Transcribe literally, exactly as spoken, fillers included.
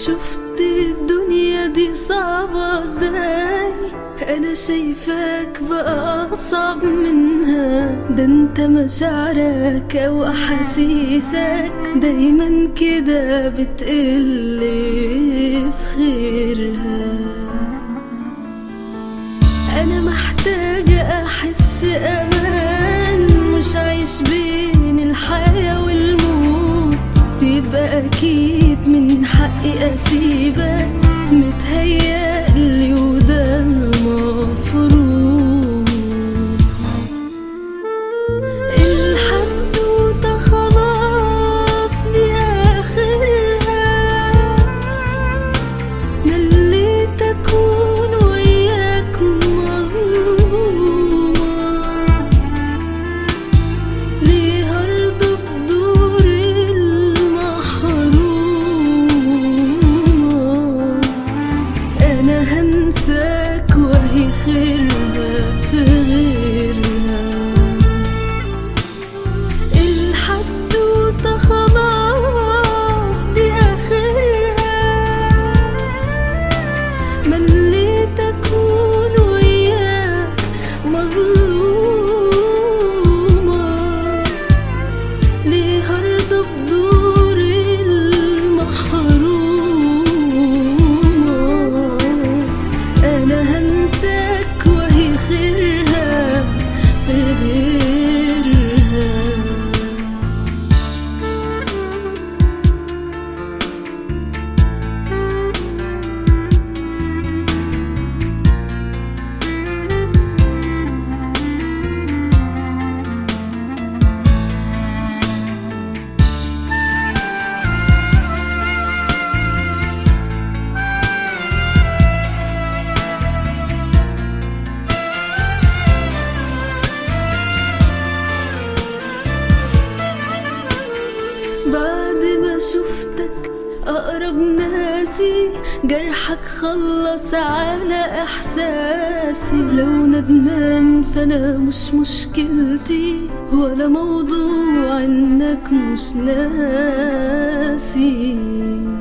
شفت الدنيا دي صعبة ازاي، انا شايفاك بقى اصعب منها. ده انت مشاعرك او احاسيسك دايما كده بتقل في خيرها. انا محتاجة احس امان، مش عايش بين الحياة والموت. يبقى اكيد من حقي اسيبك، متهيألي وده المفروض. الحدوتة خلاص دي اخرها، مليت اكون وياك مظلومة. ليه هرضى بدور المحرومة؟ انا هنساك وهي خيرها في غيرها. الحدوتة خلاص دي اخرها، مليت اكون وياك مظلومة. ليه هرضى بدور المحرومة؟ انا هنساك وهي خيرها في غيرها. بعد ما شفتك أقرب ناسي، جرحك خلص على إحساسي. لو ندمان فأنا مش مشكلتي، ولا موضوع إنك مش ناسي.